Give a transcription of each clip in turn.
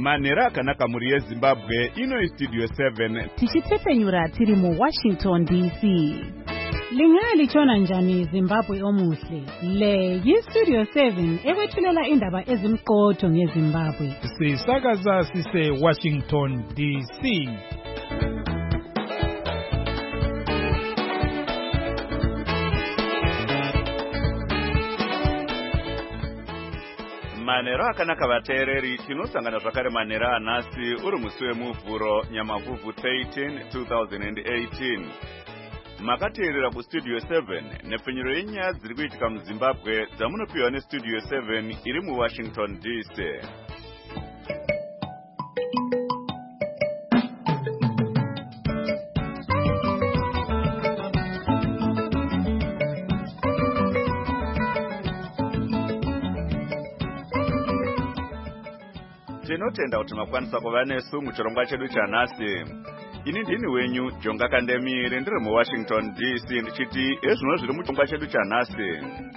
Manera akanaka muri yeZimbabwe ino Studio 7 tichitsepenyura tiri mu Washington DC. Lingali chona njani Zimbabwe omuhle. Le yi-Studio 7 ekwethulela indaba ezimqotho ngeZimbabwe. Sisakaza sise Washington DC. Manera akanaka vateereri tinosangana zvakare manera anhasi uri musi wemuvhuro Nyamavhuvhu 13 2018. Makateerera kuStudio 7 nepfenyuro yenyaya dziri kuitika muZimbabwe dzamunopiwa neStudio 7 iri muWashington DC. Tinotenda kuti makwanisa kuva nesu muchirongwa chedu chanhasi. Ini ndini wenyu Jonga Kandemire ndiri muWashington DC ndichiti ezvino zviri muchirongwa chedu chanhasi.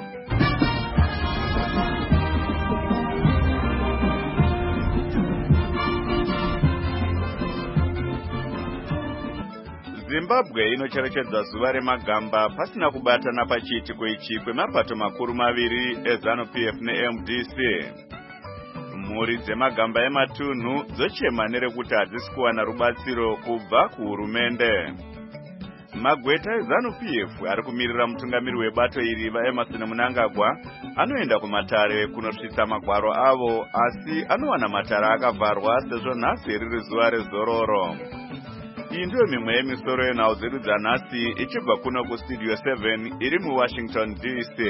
Zimbabwe inocherechedza zuva remagamba pasina kubatana pachiitiko ichi kwemapato makuru maviri eZANU-PF neMDC. Mhuri dzemagamba ematunhu dzochema nerekuti hadzisi kuwana rubatsiro kubva kuhurumende. Magweta eZANU-PF ari kumirira mutungamiri webato iri vaEmmerson Mnangagwa anoenda kumatare kunosvitsa magwaro avo, asi anowana matare akavharwa sezvo nhasi riri zuva rezororo. Iyi ndiyo mimwe yemisoro yenhau dzedu dzanhasi ichibva kuno kuStudio 7 iri muWashington DC.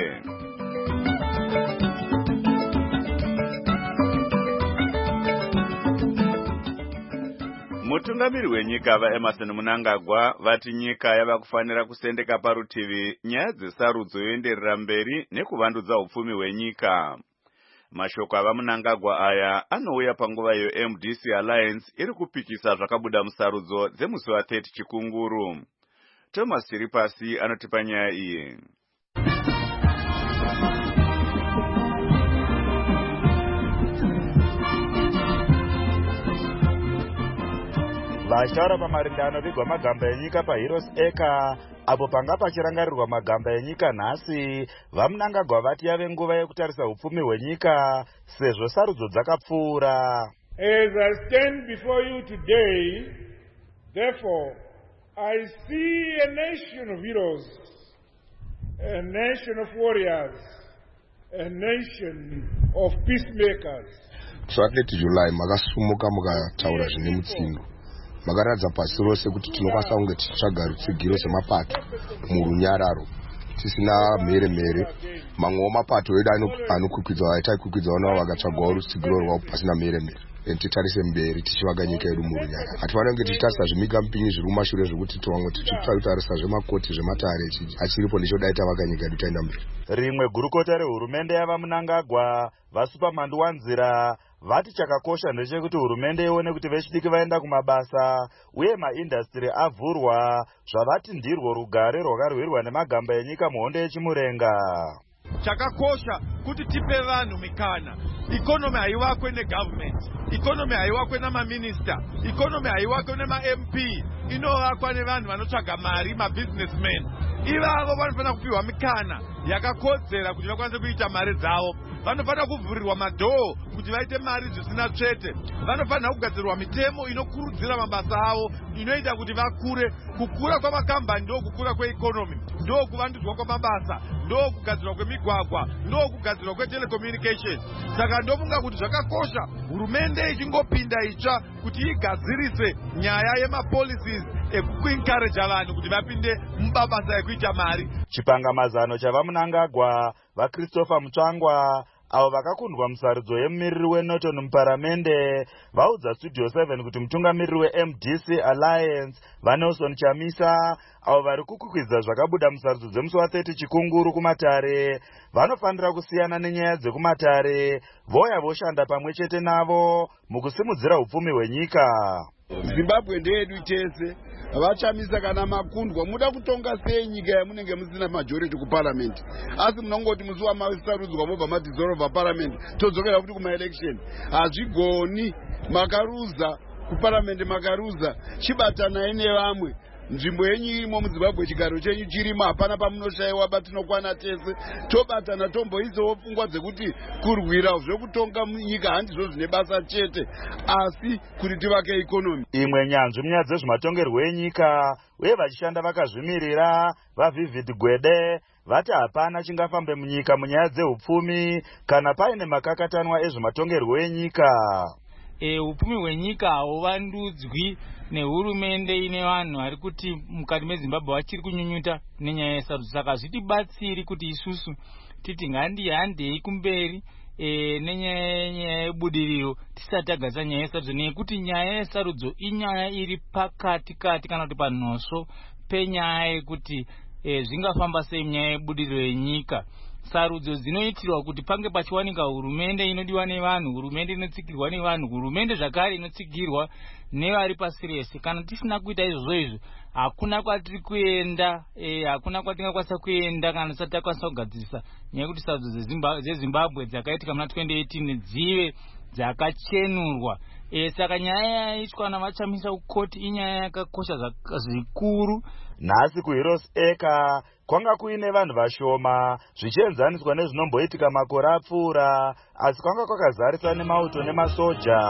Mutungamiri wenyika vaEmmerson Mnangagwa vati nyika yava kufanira kusendeka parutivi nyaya dzesarudzo yoenderera mberi nekuvandudza upfumi hwenyika. Mashoko ava Mnangagwa aya anouya panguva yeMDC Alliance iri kupikisa zvakabuda musarudzo dzemusi wa30 Chikunguru. Thomas Chiripasi anotipa nyaya iyi. Vashara pamarindano vigwa magamba enyika paHeroes Acre apo panga pachirangarirwa magamba enyika nhasi. VaMnangagwa vati yave nguva yekutarisa upfumi hwenyika sezvo sarudzo dzakapfuura. As I stand before you today, therefore, I see a nation of heroes, a nation of warriors, a nation of peacemakers. Zvatleti July makasumuka mukataura zvine mutsindo. Makaradza pasi rose kuti tinokwanisa kunge tichitsvaga rutsigiro semapato murunyararo tisina mhere. Mamwewo mapato edu anokwikwidza aitaikwikwidzawo navo vakatsvagawo rutsigiro rwavo pasina mhere. Titarise mberi tichivaka nyika yedu murunyararo. Hatifanira kunge tichitarisa zvimigambinyi zviri mumashure zvekuti tivamwe tichitarisa zvemakoti zvematare achiripo ndichodai tavaka nyika yedu taenda mberi. Rimwe gurukota rehurumende yavaMnangagwa vaSuperman Wanzira vati chakakosha ndechekuti hurumende ione kuti vechidiki vaenda kumabasa uye maindastri avhurwa zvavati ndirwo rugare rwakarwirwa nemagamba enyika muhondo yechimurenga. Chakakosha kuti tipe vanhu mikana. Economy haiwakwe negovernment, economy haiwakwe namaminista, economy haiwakwe nemaMP, inovakwa nevanhu vanotsvaga mari, mabusinessmen. Ivavo vanofanira kupiwa mikana yakakodzera kuti vakwanise kuita mari dzavo. Vanofanira kuvhurirwa madhoo kuti vaite mari zvisina tsvete. Vanofanira kugadzirwa mitemo inokurudzira mabasa avo, inoita kuti vakure. Kukura kwamakambani ndo kukura kweeconomy, ndo kuvandudzwa kwamabasa, ndo kugadzirwa kwemigwagwa, ndo kugadzirwa kwetelecommunication. Saka ndofunga kuti zvakakosha hurumende ichingopinda itsva kuti igadzirise nyaya yemapolicies ekuencourage vanhu kuti vapinde mubasa ekuita mari. Chipangamazano chavaMnangagwa vaChristopher Mutsvangwa avo vakakundwa musarudzo yemumiriri weNorton muparamende vaudza Studio 7 kuti mutungamiriri weMDC Alliance vaNelson Chamisa avo vari kukwikwidzwa zvakabuda musarudzo dzemusi wa30 Chikunguru kumatare vanofanira kusiyana nenyaya dzekumatare voya voshanda pamwe chete navo mukusimudzira upfumi hwenyika. Zimbabwe ndeyedu tese. Vachamisa kana makundwa muda kutonga sei nyika yamunenge musina majority kuparliament, asi munongoti musi wamasarudzwa mobva madissolve parliament todzokera kuti kuma election. Hazvigoni. makaruza kuparamende, makaruza chibatanai nevamwe. Nzvimbo yenyu irimo muZimbabwe, chigaro chenyu chirimo, hapana pamunoshayiwa, batinokwana tese, tobatana tomboisawo pfungwa dzekuti kurwira zvekutonga nyika handizvo zvine basa chete, asi kuti tivake ikonomi. Imwe nyanzvi munyaya dzezvematongerwo enyika uye vachishanda vakazvimirira vaVivid Gwede vati hapana chingafambe munyika munyaya dzeupfumi kana paine makakatanwa ezvematongerwo enyika. Upfumi hwenyika hauvandudzwi nehurumende ine vanhu vari kuti mukati meZimbabwe vachiri kunyunyuta nenyaya yesarudzo. Saka zvitibatsiri kuti isusu titi ngandihandei kumberi nenyaya yebudiriro tisati tagadza nyaya yesarudzo, nekuti nyaya yesarudzo inyaya iri pakati kati kana kuti panhosvo penyaya yekuti zvingafamba sei nyaya yebudiriro yenyika. Sarudzo dzinoitirwa kuti pange pachiwanika hurumende inodiwa nevanhu, hurumende inotsigirwa nevanhu, hurumende zvakare inotsigirwa nevari pasi rese. Kana tisina kuita izvozvo hakuna kwatiri kuenda, hakuna kwatingakwanisa kuenda kana tisati takwanisa kugadzirisa nyaya yekuti sarudzo dzeZimbabwe dzakaitika muna 2018 dzive dzakachenurwa. Saka nyaya yaitwa navachamisa kukoti inyaya yakakosha zvikuru. Nhasi kuHeroes Acre kwanga kuine vanhu vashoma zvichienzaniswa nezvinomboitika makore apfuura, asi kwanga kwakazarisa nemauto nemasoja.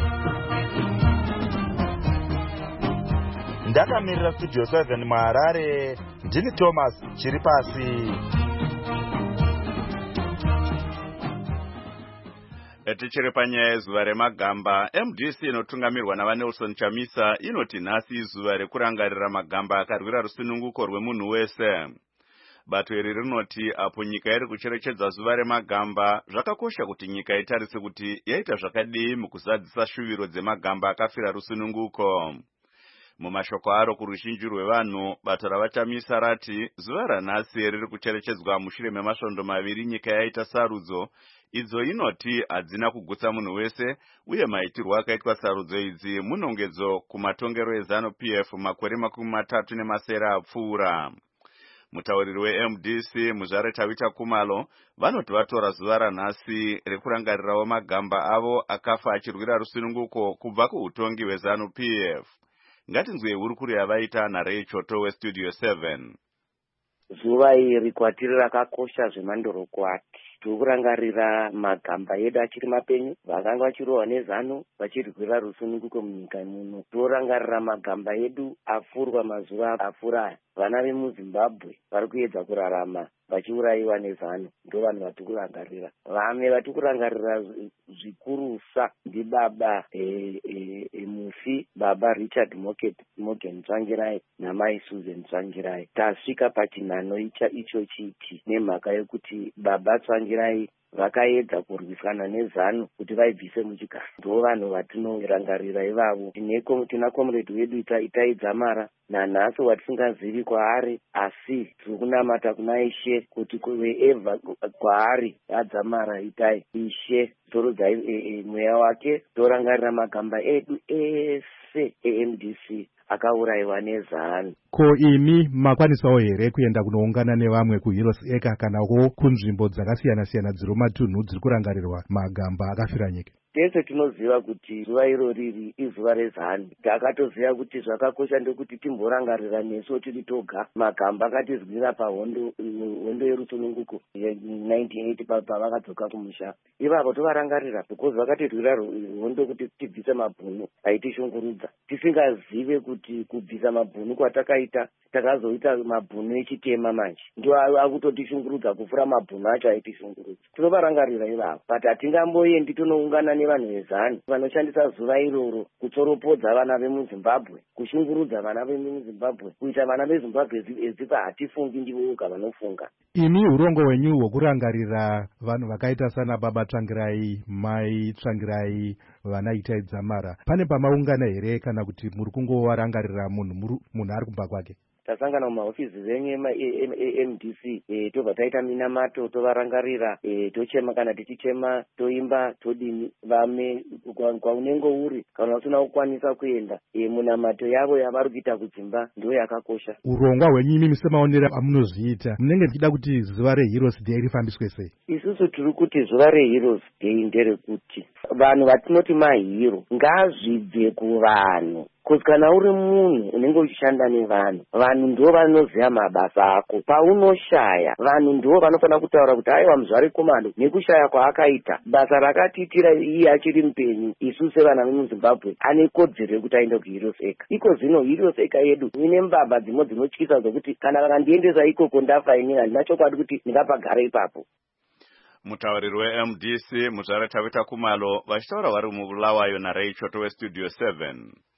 Ndakamirira Studio 7 muHarare, ndini Thomas Chiripasi. Tichiri panyaya yezuva remagamba, MDC inotungamirwa navaNelson Chamisa inoti nhasi izuva rekurangarira magamba akarwira rusununguko rwemunhu wese. Bato iri rinoti apo nyika iri kucherechedza zuva remagamba, zvakakosha kuti nyika itarise kuti yaita zvakadii mukuzadzisa shuviro dzemagamba akafira rusununguko. Mumashoko aro kuruzhinji rwevanhu, bato ravachamisa rati zuva ranhasi riri kucherechedzwa mushure memasvondo maviri nyika yaita sarudzo, idzo inoti hadzina kugutsa munhu wese, uye maitirwo akaitwa sarudzo idzi munongedzo kumatongero eZANU-PF makore 37 apfuura. Mutauriri weMDC Muzvare Tavita Kumalo vanoti vatora zuva ranhasi rekurangarirawo magamba avo akafa achirwira rusununguko kubva kuutongi hweZANU-PF. Ngatinzwe hurukuru yavaita naRay Choto weStudio 7. Zuva iri kwatiri rakakosha zvemandorokwati. Tiri kurangarira magamba edu achiri mapenyu, vakanga vachirohwa neZANU vachirwira rusununguko munyika muno. Torangarira magamba edu afurwa mazuva apfuura. Vana vemuZimbabwe vari kuedza kurarama vachiurayiwa neZANU, ndo vanhu vatiri kurangarira. Vamwe vatiri kurangarira zvikurusa ndibaba mufi, baba Richard Morgan Tsvangirai namai Susan Tsvangirai. Tasvika pachinhano icho chiti nemhaka yekuti baba Tsvangirai vakaedza kurwisana neZANU kuti vaibvise muchigaro. Ndo vanhu vatinorangarira ivavo. Tina comrade wedu Itai Dzamara nanhasi watisingazivi kwaari, asi tiri kunamata kuna Ishe kuti wherever kwaari adzamara Itai, Ishe torudza mweya wake. Torangarira magamba edu ese eMDC akaurayiwa neZANU. Ko imi makwanisawo here kuenda kunoungana nevamwe kuHeroes Acre kanako kunzvimbo dzakasiyana-siyana dziri mumatunhu dziri kurangarirwa magamba akafira nyika? Tese tinoziva kuti zuva irori izuva reZANU. Takatoziva kuti zvakakosha ndekuti timborangarira nesu tiri toga magamba akatizwira pahondo yerusununguko 1980 pavakadzoka kumusha. Ivavo tovarangarira because vakatirwira hondo kuti tibvise mabhunu aitishungurudza, tisingazive kuti kubvisa mabhunu kwatakaita takazoita mabhunu echitema manje ndio akutotishungurudza kufura mabhunu acho aitishungurudza. Tinovarangarira ivavo, but hatingamboendi tonoungana nevanhu veZANU vanoshandisa zuva iroro kutsoropodza vana vemuZimbabwe, kushungurudza vana vemuZimbabwe, kuita vana veZimbabwe eziva hatifungi ndivo voga vanofunga. Imi urongo hwenyu hwokurangarira vanhu vakaita sana baba Tsvangirai, mai Tsvangirai, vana Itai Dzamara, pane pamaungana here kana kuti muri kungovarangarira munhu ari kumba kwake? tasangana mumahofisi enyu MDC tobva taita minamato tovarangarira tochema kana tichichema toimba todini vame kwaunenge uri kana usina kukwanisa kuenda munamato yavo yavari kuita kudzimba ndo yakakosha. Urongwa hwenyu imi semaonero amunozviita munenge tichida kuti zuva reHeroes Day rifambiswe sei? Isusu tiri kuti zuva reHeroes Day nderekuti vanhu vatinoti mahero ngazvibve kuvanhu. Kuti kana uri munhu unenge uchishanda nevanhu, vanhu ndo vanoziva mabasa ako. Paunoshaya, vanhu ndo vanofana kutaura kuti aiwa muzvari komando nekushaya kwaakaita, basa rakatiitira iye achiri mupenyu, isu sevana vemuZimbabwe ane kodzero yekuti aende kuHeroes Acre. Iko zvino Heroes Acre yedu ine mbavha dzimwe dzinotyisa dzokuti kana vakandiendesa ikoko ndafa inini handina chokwadi kuti ndingapagara ipapo. Mutauriri weMDC Muzvara Tavita Kumalo vachitaura vari mubulawayo naRay Choto weStudio 7.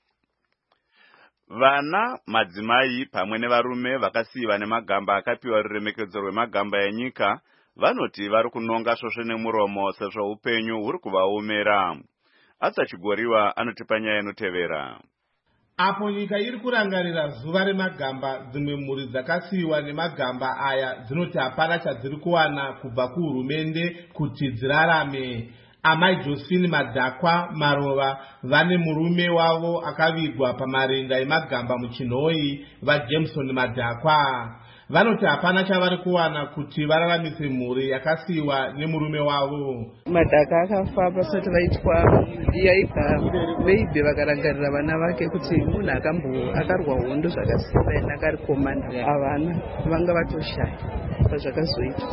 Vana, madzimai pamwe nevarume vakasiyiwa nemagamba akapiwa ruremekedzo rwemagamba enyika vanoti vari kunonga svosve nemuromo sezvo upenyu huri kuvaomera. Asachigoriwa anotipa nyaya inotevera. Apo nyika iri kurangarira zuva remagamba, dzimwe mhuri dzakasiyiwa nemagamba aya dzinoti hapana chadziri kuwana kubva kuhurumende kuti dzirarame. Amai Josephine Madhakwa Marova vane murume wavo akavigwa pamarinda emagamba muChinhoyi vaJameson Madhakwa. Vanoti hapana chavari kuwana kuti vararamise mhuri yakasiyiwa nemurume wavo. Madhakwa akafa pasati vaitwa yaibva veibve vakarangarira vana vake kuti munhu akarwa hondo zvakasiyana akari komanda avana vanga vatoshaya pazvakazoitwa.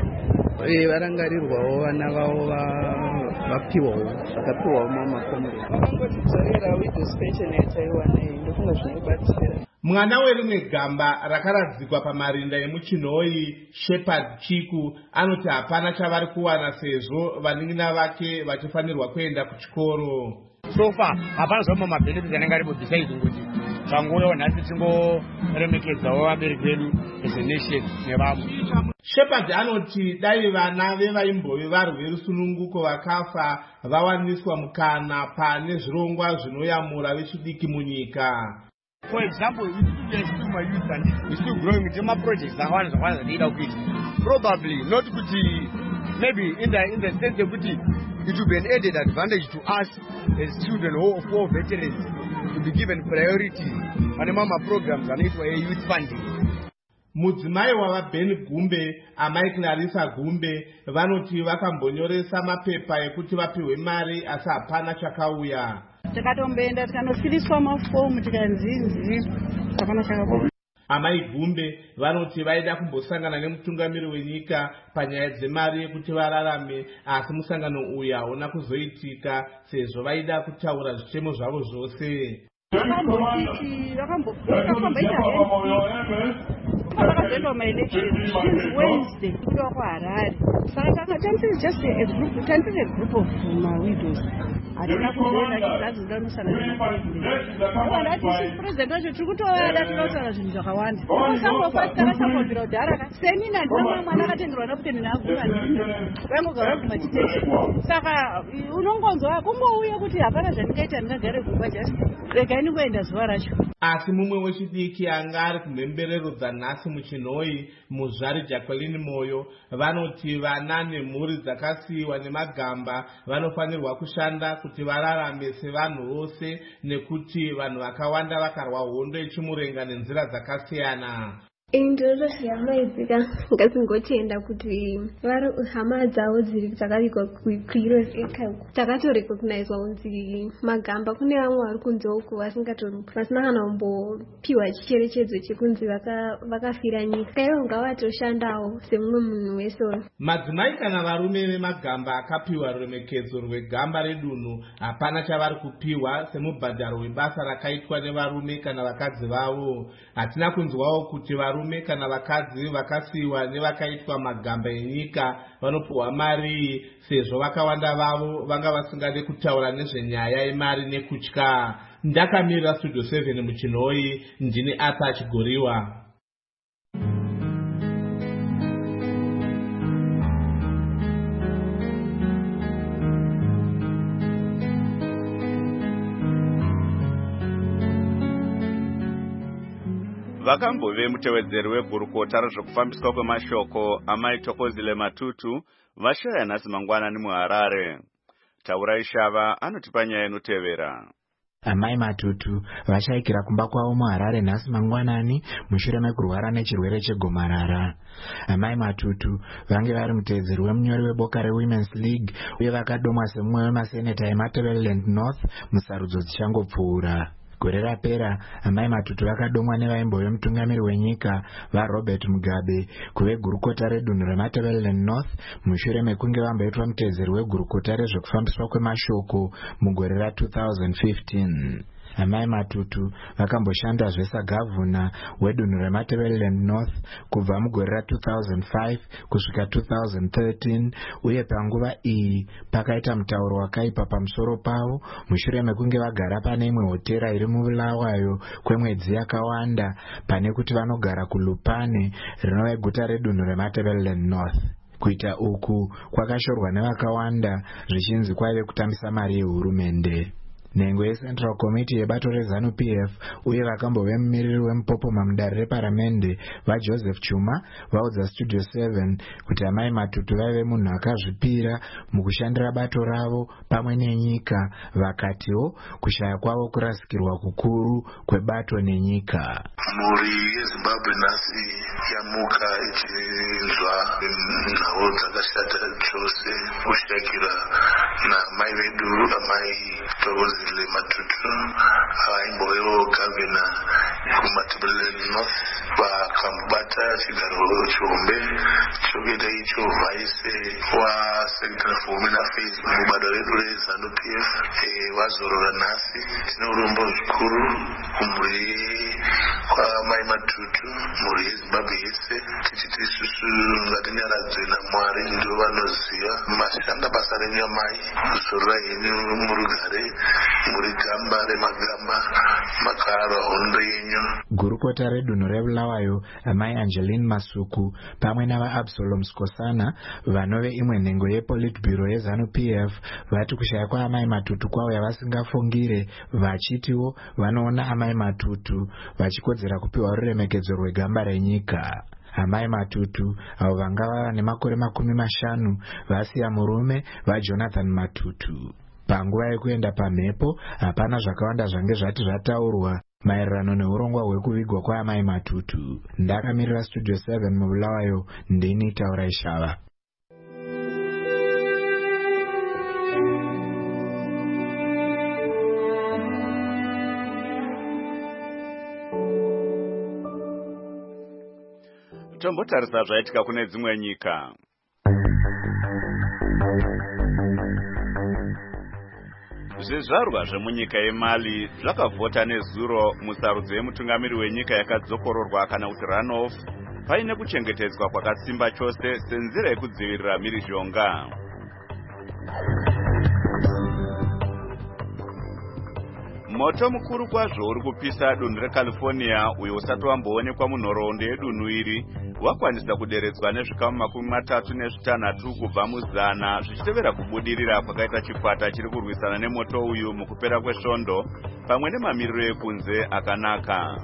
Varangarirwawo vana vavo vapiwawo vakapiwawo mamakomero vakangotidzorera widows pension yataiwana iyi ndofunga zvinobatsira. Mwana werimwe gamba rakaradzikwa pamarinda emuChinhoyi Shepherd Chiku anoti hapana chavari kuwana sezvo vanin'ina vake vachifanirwa kuenda kuchikoro. So far hapana zvamwe mabenefits anenge aripo besides kuti zvangouyawo nhasi tingoremekedzawo vabereki vedu as a nation nevamwe. Shepherd anoti dai vana vevaimbove varwe rusununguko vakafa vawaniswa mukana pane zvirongwa zvinoyamura vechidiki munyika. For example, we still my youth and we still growing with my projects that one that need out probably not good, maybe in the sense that it will be an added advantage to us as children of war veterans to be given priority on the mama programs and it for youth funding. Mudzimai wavaBen Gumbe, amai Clarissa Gumbe, vanoti vakambonyoresa mapepa ekuti vapiwe mari asi hapana chakauya. Takatomboenda tikanofiliswa mafomu tikanzinzi hapana chakauya. Amai Gumbe vanoti vaida kumbosangana nemutungamiri wenyika panyaya dzemari yekuti vararame asi musangano uyu hauna kuzoitika sezvo vaida kutaura zvichemo zvavo zvose. Vakazoenda maelection Wednesday kupiwa kwaHarare. Saka tanziri just a group, tanziri a group of widows. Hatina kuzoenda chizazi unosangana nepresident. President wacho tiri kutovada tinotaura zvinhu zvakawanda. Unosangofasikana chambobvira kudhara senina ndina mwana akatenderwa nekuti ndina aguma ndino. Vangogara kumachiteshi. Saka unongonzwa kumbouya kuti hapana zvandingaita ndingagare kumba just regai ndingoenda zuva racho. Asi mumwe wechidiki anga ari kumhembererodza nhasi muChinhoyi Muzvari Jacqueline Moyo vanoti vana nemhuri dzakasiyiwa nemagamba vanofanirwa kushanda kuti vararame sevanhu vose nekuti vanhu vakawanda vakarwa hondo yechimurenga nenzira dzakasiyana. Indoro zvamaidzika ngatingotienda kuti vari hama dzavo dzakavigwa kuHeroes Acre takatorekognizwa kunzi magamba kune vamwe vari kunze uko vasina kana kumbopiwa chicherechedzo chekunzi vakafira nyika ivo ngavatoshandawo semumwe munhu wese. Madzimai kana varume vemagamba akapiwa ruremekedzo rwegamba redunhu hapana chavari kupiwa semubhadharo webasa rakaitwa nevarume kana vakadzi vavo. Hatina kunzwawo kuti varume kana vakadzi vakasiyiwa nevakaitwa magamba enyika vanopiwa mari sezvo vakawanda vavo vanga vasingade kutaura nezvenyaya yemari nekutya. Ndakamirira Studio 7 muChinhoyi ndini Arthur Chigoriwa. vakambove mutevedzeri wegurukota rezvekufambiswa kwemashoko amai Thokozile Matutu vashaya nhasi mangwanani muHarare. Taurai Shava anotipa nyaya inotevera. Amai Matutu vashaikira kumba kwavo muHarare nhasi mangwanani mushure mekurwara nechirwere chegomarara. Amai Matutu vange vari mutevedzeri wemunyori weboka reWomen's League uye vakadomwa semumwe wemaseneta eMatabeleland North musarudzo dzichangopfuura. Gore rapera amai Matutu vakadomwa nevaimbove mutungamiri wenyika vaRobert Mugabe kuve gurukota redunhu reMatabeleland North mushure mekunge vamboitwa mutevedzeri wegurukota rezvekufambiswa kwemashoko mugore ra2015. Amai Matutu vakamboshandazve sagavhuna wedunhu reMatabeleland North kubva mugore ra2005 kusvika 2013 uye panguva iyi pakaita mutauro wakaipa pamusoro pavo mushure mekunge vagara pane imwe hotera iri muBulawayo kwemwedzi yakawanda pane kuti vanogara kuLupane rinova guta redunhu reMatabeleland North. Kuita uku kwakashorwa nevakawanda zvichinzi kwaive kutambisa mari yehurumende. Nhengo yeCentral Committee yebato reZANU-PF uye vakambove mumiriri wemupopoma mudare reparamende vaJoseph Chuma vaudza Studio 7 kuti amai Matutu vaive munhu akazvipira mukushandira bato ravo pamwe nenyika, vakatiwo kushaya kwavo kurasikirwa kukuru kwebato nenyika. Mhuri yeZimbabwe nhasi yamuka ichinzwa nhau dzakashata chose kushayikira namai vedu amai Thokozile Matutu vaimbovewo gavhena kuMatabeleland North vakambata chigaro chihombe chokuita icho vaise waSecretary for Women Affairs mubato redu reZANU-PF vazorora nhasi. Tine urombo zvikuru kumhuri kwamai Matutu, mhuri yeZimbabwe yese, tichiti isusu ngatinyaradzwe naMwari ndivo vanoziva. Mashanda basa renyu amai, kuzorora henyu murugare muri gamba remagamba makararwa hondo yenyu. Gurukota redunhu reBulawayo amai Angeline Masuku pamwe navaAbsalom Skosana vanove imwe nhengo yePolitburo yeZANU-PF vati kushaya kwaamai Matutu kwavo yavasingafungire, vachitiwo vanoona amai Matutu vachikodzera kupiwa ruremekedzo rwegamba renyika. Amai Matutu avo vanga vava nemakore 50 vasiya murume vaJonathan Matutu. Panguva yekuenda pamhepo hapana zvakawanda zvange zvati zvataurwa maererano neurongwa hwekuvigwa kwaamai Matutu. Ndakamirira Studio 7 muBulawayo, ndini Taurai Shava. Tombotarisa zvaitika kune dzimwe nyika. Zvizvarwa zvemunyika yeMali zvakavhota nezuro musarudzo yemutungamiri wenyika yakadzokororwa kana kuti runoff paine kuchengetedzwa kwakasimba chose senzira yekudzivirira mhirizhonga. Moto mukuru kwazvo uri kupisa dunhu reCalifornia uyo usati wamboonekwa munhoroondo yedunhu iri wakwanisa kuderedzwa nezvikamu 36 kubva muzana zvichitevera kubudirira kwakaita chikwata chiri kurwisana nemoto uyu mukupera kwesvondo pamwe nemamiriro ekunze akanaka.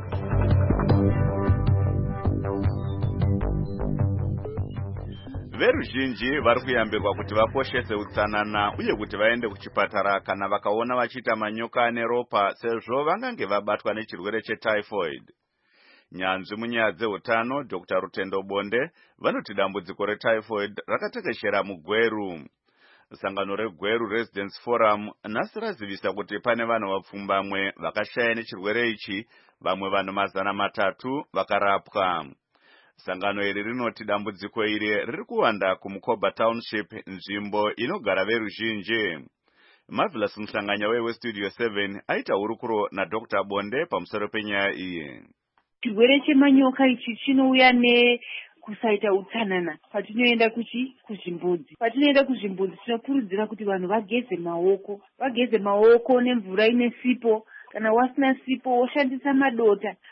Veruzhinji vari kuyambirwa kuti vakoshese utsanana uye kuti vaende kuchipatara kana vakaona vachiita manyoka ane ropa sezvo vangange vabatwa nechirwere chetyphoid. Nyanzvi munyaya dzeutano Dr. Rutendo Bonde vanoti dambudziko retyphoid rakatekeshera muGweru. Sangano reGweru Residence Forum nhasi razivisa kuti pane vanhu vapfumbamwe vakashaya nechirwere ichi, vamwe vanhu 300 vakarapwa. Sangano iri rinoti dambudziko iri riri kuwanda kuMukoba Township, nzvimbo inogara veruzhinji. Marvelous Mhlanganya weStudio 7 aita hurukuro naDr. Bonde pamusoro penyaya iyi. Chirwere chemanyoka ichi chinouya nekusaita utsanana. Patinoenda kuzvimbudzi. Patinoenda kuzvimbudzi tinokurudzira kuti vanhu vageze maoko nemvura ine sipo. Kana wasina sipo woshandisa madota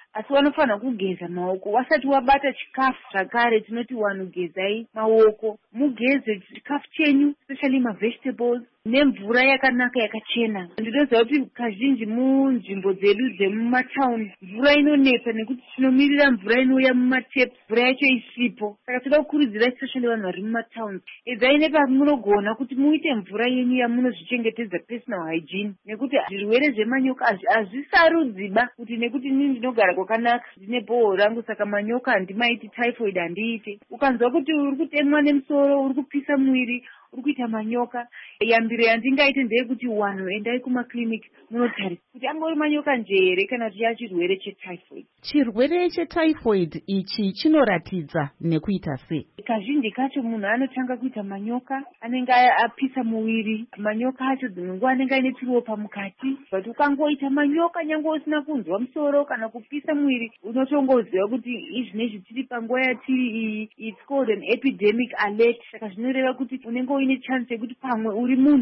asi vanofanira kugeza maoko. Wasati wabata chikafu zvakare tinoti vanhu gezai maoko, mugeze chikafu chenyu, especially mavegetables, nemvura yakanaka yakachena. Ndinoziva kuti kazhinji munzvimbo dzedu dzemumataundi mvura inonetsa nekuti tinomirira mvura inouya mumataps, mvura yacho isipo. Saka toda kukurudzira especially vanhu vari mumataundi, edzai nepamunogona kuti muite mvura yenyu yamunozvichengetedza personal hygiene, nekuti zvirwere zvemanyoka hazvisarudziba kuti nekuti ini ndinogara kwakanaka ndine bhoho rangu saka manyoka handimaiti typhoid handiite. Ukanzwa kuti uri kutemwa nemusoro, uri kupisa mwiri, uri kuita manyoka, yambiro yandingaite ndeyekuti vanhu endai kumakliniki munotarisa kuti angori manyoka njere kana kuti chirwere chetyphoid. Chirwere chetyphoid ichi chinoratidza nekuita sei? Kazhinji kacho munhu anotanga kuita manyoka, anenge apisa muviri, manyoka acho dzimwe nguva anenge aine chiropa mukati, but ukangoita manyoka nyange usina kunzwa musoro kana kupisa mwiri, unotongoziva kuti izvinezvi tiri panguva yatiri iyi, it's called an epidemic alert. Saka zvinoreva kuti unenge uine chance yekuti pamwe uri munhu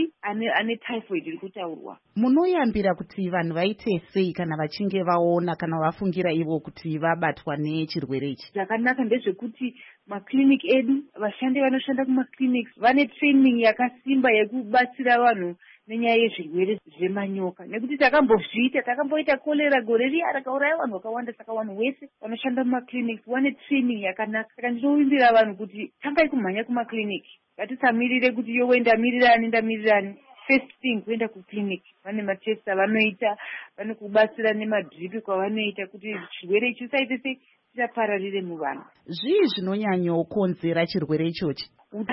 ane typhoid iri kutaurwa. Munoyambira kuti vanhu vaite sei kana vachinge vaona kana vafungira ivo kuti vabatwa nechirwere ichi? Zvakanaka ndezvekuti makliniki edu, vashandi vanoshanda kumakliniki vane training yakasimba yekubatsira vanhu nenyaya yezvirwere zvemanyoka, nekuti takamboita kolera gore riya rakauraya vanhu vakawanda. Saka vanhu vese vanoshanda mumakliniki vane training yakanaka. Saka ndinovimbira vanhu kuti tangai kumhanya kumakliniki, ngatisamirire kuti yowe ndamirirani. First thing kuenda kukliniki, vane matest avanoita, vanokubatsira nemadripi kwavanoita kuti chirwere ichi usaite sei chisapararire muvanhu. Zvii zvinonyanyokonzera chirwere ichochi?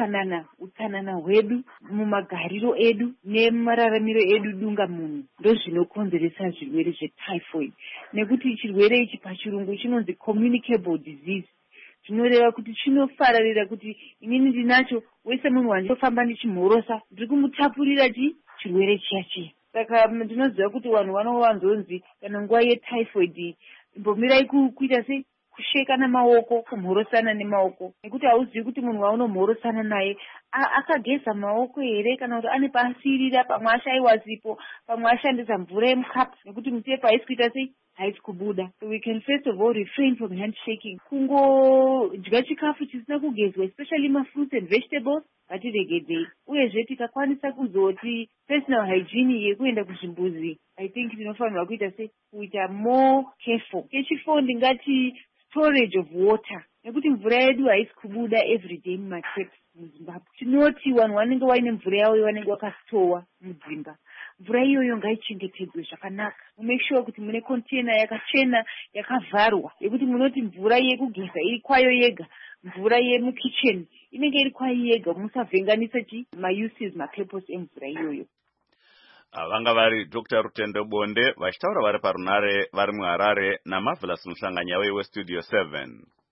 Utsanana hwedu mumagariro edu nemararamiro edu dunga munhu ndozvinokonzeresa zvirwere zvetyphoid, nekuti chirwere ichi pachirungu chinonzi communicable disease. Zvinoreva kuti chinofararira, kuti inini ndinacho, wese munhu wandinofamba ndichimhorosa ndiri kumutapurira chirwere chiya. Saka ndinoziva kuti vanhu vanovanzonzi kana nguva yetyphoid imbomirai kuita sei, kusheka namaoko, kumhorosana nemaoko, nekuti hauzivi kuti munhu waunomhorosana naye akageza maoko here kana kuti ane paasirira, pamwe ashaiwa zipo, pamwe ashandisa mvura yemukapu, nekuti mutepa haisi kuita sei, haisi kubuda. So we can first of all refrain from handshaking. Kungodya chikafu chisina kugezwa, especially fruits and vegetables, ngatiregedzei. Uyezve tikakwanisa kuzoti personal hygiene yekuenda kuzvimbuzi, I think tinofanirwa kuita sei, kuita more careful. Kechifo ndingati storage of water, nekuti mvura yedu haisi kubuda everyday mumataps muZimbabwe. Tinoti vanhu vanenge vaine mvura yavo yavanenge vakasitowa mudzimba. Mvura iyoyo ngaichengetedzwe zvakanaka. Make sure kuti mune container yakachena yakavharwa, yekuti munoti mvura yekugeza iri kwayo yega, mvura yemukitchen inenge iri kwayo yega, musavhenganisa mauses mapurpose emvura iyoyo. Vanga vari Dr. Rutendo Bonde vachitaura vari parunare vari muHarare naMarvelous Muhlanganyauwe weStudio 7.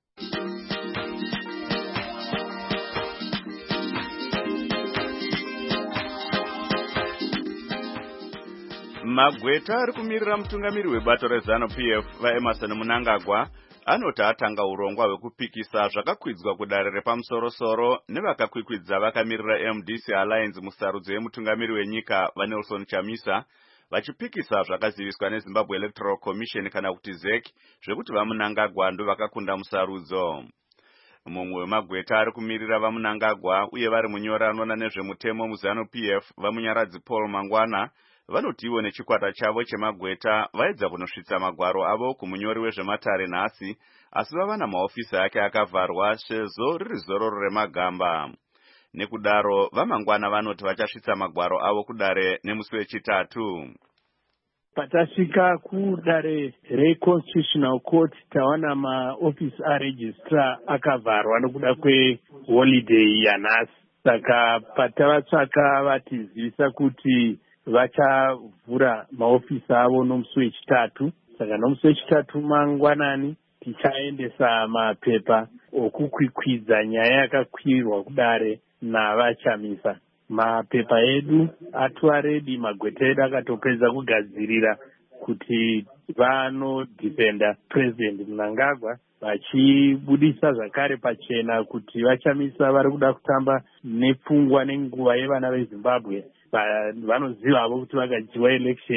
Magweta ari kumirira mutungamiri webato reZANU-PF vaEmerson Mnangagwa anoti atanga urongwa hwekupikisa zvakakwidzwa kudare repamusoro-soro nevakakwikwidza vakamirira MDC Alliance musarudzo yemutungamiri wenyika vaNelson Chamisa, vachipikisa zvakaziviswa neZimbabwe Electoral Commission kana kuti ZEC zvekuti vaMnangagwa ndo vakakunda musarudzo. Mumwe wemagweta ari kumirira vaMnangagwa uye vari munyora anoona nezvemutemo muZANU-PF vaMunyaradzi Paul Mangwana vanoti ivo nechikwata chavo chemagweta vaedza kunosvitsa magwaro avo kumunyori wezvematare nhasi, asi vava namaofisi ake akavharwa sezvo riri zororo remagamba. Nekudaro vaMangwana vanoti vachasvitsa magwaro avo kudare nemusi wechitatu. Patasvika kudare reConstitutional Court tawana maofisi aregistrar akavharwa nokuda kweholiday yanhasi. Saka patavatsvaka vatizivisa kuti vachavhura maofisi avo nomusi wechitatu. Saka nomusi wechitatu mangwanani tichaendesa mapepa okukwikwidza nyaya yakakwirwa kudare navaChamisa. Mapepa edu atova redi, magweta edu akatopedza kugadzirira kuti vanodhifenda President Mnangagwa, vachibudisa zvakare pachena kuti vaChamisa vari kuda kutamba nepfungwa nenguva yevana veZimbabwe. Vanozivavo kuti vakadyiwa election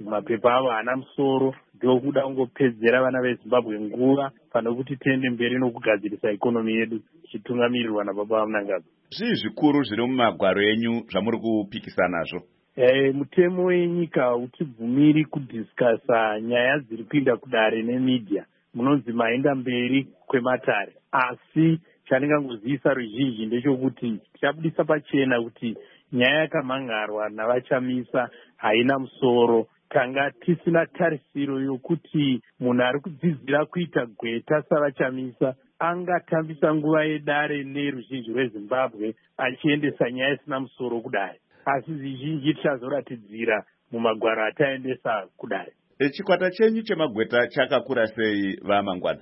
kuti mapepa avo haana musoro, ndokuda kungopedzera vana vezimbabwe nguva pane kuti tiende mberi nokugadzirisa ikonomi yedu ichitungamirirwa nababa vaMnangagwa. Zvii zvikuru zviri mumagwaro enyu zvamuri kupikisa nazvo? Mutemo wenyika hautibvumiri kudhiskasa nyaya dziri kuinda kudare nemidhia, munonzi maenda mberi kwematare. Asi chandingangozivisa ruzhinji ndechekuti tichabudisa pachena kuti nyaya yakamhangarwa navachamisa haina musoro. Tanga tisina tarisiro yokuti munhu ari kudzidzira kuita gweta savachamisa angatambisa nguva yedare neruzhinji rweZimbabwe achiendesa nyaya isina musoro kudare. Asi zvizhinji tichazoratidzira mumagwaro ataendesa kudare. Chikwata chenyu chemagweta chakakura sei vaMangwana?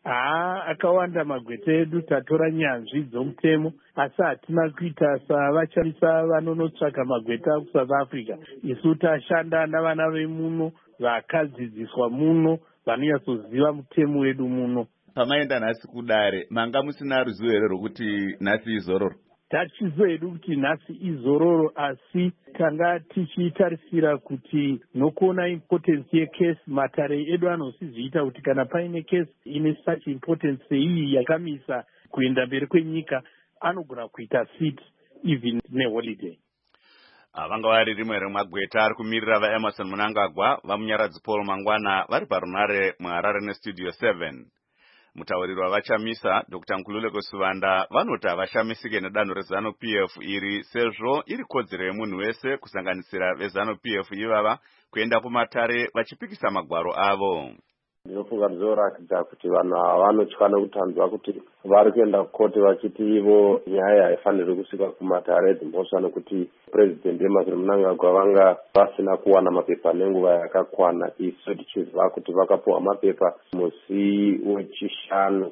Akawanda magweta edu, tatora nyanzvi dzomutemo, asi hatina kuita savachamisa vanonotsvaka magweta kuSouth Africa. Isu tashanda navana vemuno vakadzidziswa muno vanonyatsoziva mutemo wedu muno. Pamaenda nhasi kudare, manga musina ruzivo here rwokuti nhasi izororo? Tachizoedu kuti nhasi izororo, asi tanga tichitarisira kuti nokuona importance yekesi, matare edu anosizviita kuti kana paine kesi ine such importance seiyi yakamisa kuenda mberi kwenyika, anogona kuita sit even neholiday. Vanga vari rimwe remagweta ari kumirira vaEmmerson Mnangagwa, vamunyaradzi Paul Mangwana vari parunare muHarare neStudio 7. Mutauriri wavachamisa Dr. Nkululeko Suvanda vanoti havashamisike nedanho reZANU-PF iri sezvo iri kodzero yemunhu wese kusanganisira veZANU-PF ivava kuenda kumatare vachipikisa magwaro avo. Ndinofunga ndizoratidza kuti vanhu ava vanotya nekutanzwa kuti vari kuenda kukoti vachiti ivo nyaya haifaniri kusvika kumatare dzimhosva nekuti President Emmerson Mnangagwa vanga vasina kuwana mapepa nenguva yakakwana. Isu tichiziva kuti vakapuwa mapepa musi wechishanu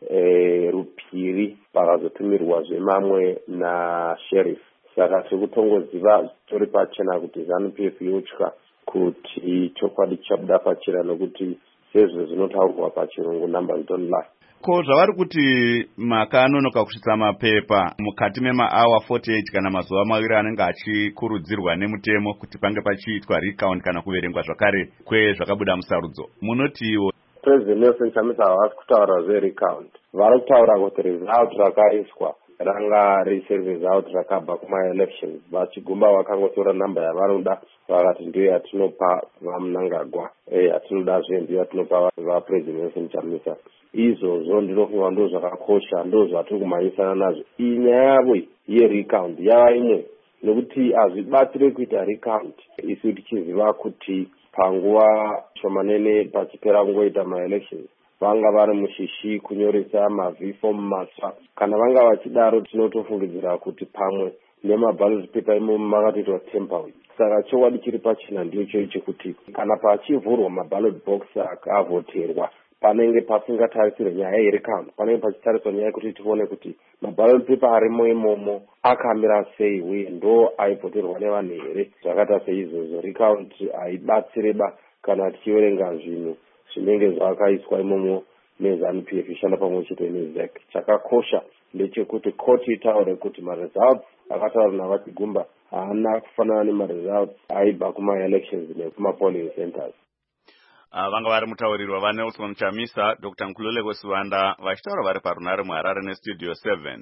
Rupiri pakazotumirwa zvemamwe naSheriff. Saka tiri kutongoziva tori pachena kuti ZANU-PF yotya kuti chokwadi chabuda pachena nokuti sezvo zvinotaurwa pachirungu numbers don't lie. Ko zvavari kuti makanonoka kusvitsa mapepa mukati mema-hour 48 kana mazuva maviri anenge achikurudzirwa nemutemo kuti pange pachiitwa recount kana kuverengwa zvakare kwezvakabuda musarudzo, munotiwo? President Nelson Chamisa havasi kutaura zverecount, vari kutaura kuti result rakaiswa ranga riri result rakabva kuma-elections. Vachigumba vakangotora namba yavanoda vakati ndiyo yatinopa vaMnangagwa, yatinodazve ndiyo yatinopa vaPresident Nelson Chamisa. Izvozvo ndinofunga ndo zvakakosha, ndo zvatiri kumhanyisana nazvo. Iyi nyaya yavo yerecount yava imwe nokuti hazvibatsire kuita recount isu tichiziva kuti panguva shomanene pachipera kungoita ma-elections vanga vari mushishi kunyoresa mavhifomu matsva. Kana vanga vachidaro tinotofungidzira kuti pamwe nemaballot paper imomo makatoitwa temporary. Saka chokwadi chiri pachena ndicho chekuti kana pachivhurwa maballot box akavhoterwa panenge pasingatarisirwe nyaya yerecount, panenge pachitariswa nyaya yekuti tione kuti maballot paper arimo imomo akamira sei uye ndo aivhoterwa nevanhu here. Zvakaita seizvozvo recount haibatsireba kana tichiverenga zvinhu zvinenge zvakaiswa imomo neZANU-PF ishanda pamwe chete neZEC. Chakakosha ndechekuti koti itaure kuti maresults akataurwa navachigumba haana kufanana nemaresults aibva kuma-elections nekuma-polling centers. Vanga vari mutauriri wavaNelson Chamisa Dr. Nkululeko Suvanda vachitaura vari parunare muHarare neStudio 7.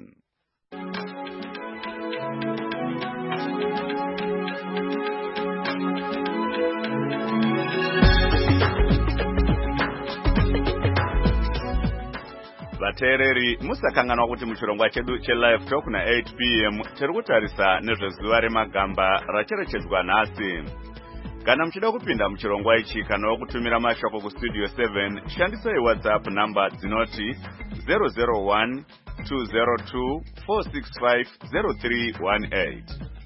Vateereri, musakanganwa kuti muchirongwa chedu chelive talk na 8 p.m. tiri kutarisa nezvezuva remagamba racherechedzwa nhasi. Kana muchida kupinda muchirongwa ichi kana kutumira mashoko kuStudio 7, shandisai WhatsApp namba dzinoti 001 202 465 0318.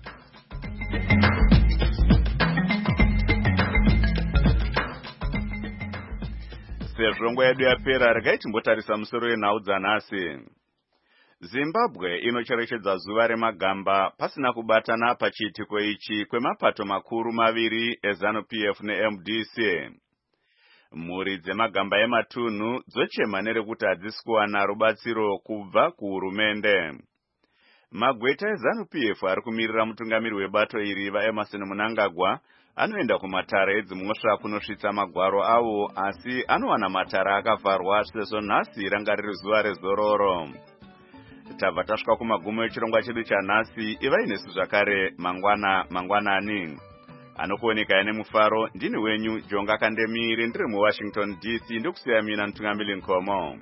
Sezvo nguva yedu yapera, regai timbotarisa musoro wenhau dzanhasi. Zimbabwe inocherechedza zuva remagamba pasina kubatana pachiitiko ichi kwemapato makuru maviri eZANU-PF neMDC. Mhuri dzemagamba ematunhu dzochema nerekuti hadzisi kuwana rubatsiro kubva kuhurumende. Magweta eZANU-PF ari kumirira mutungamiri webato iri vaEmmerson Mnangagwa anoenda kumatare edzimhosva kunosvitsa magwaro avo, asi anowana matare akavharwa sezvo nhasi ranga riri zuva rezororo. Tabva tasvika kumagumo echirongwa chedu chanhasi. Ivai nesu zvakare mangwanani. Anokuoneka ine mufaro, ndini wenyu Jonga Kandemiri, ndiri muWashington DC, ndokusiya mina Ntungamili Nkomo.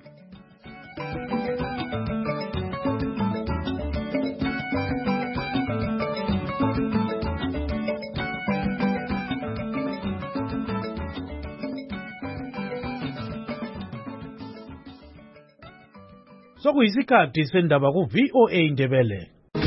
Sokuyisikhathi sendaba ku VOA Ndebele.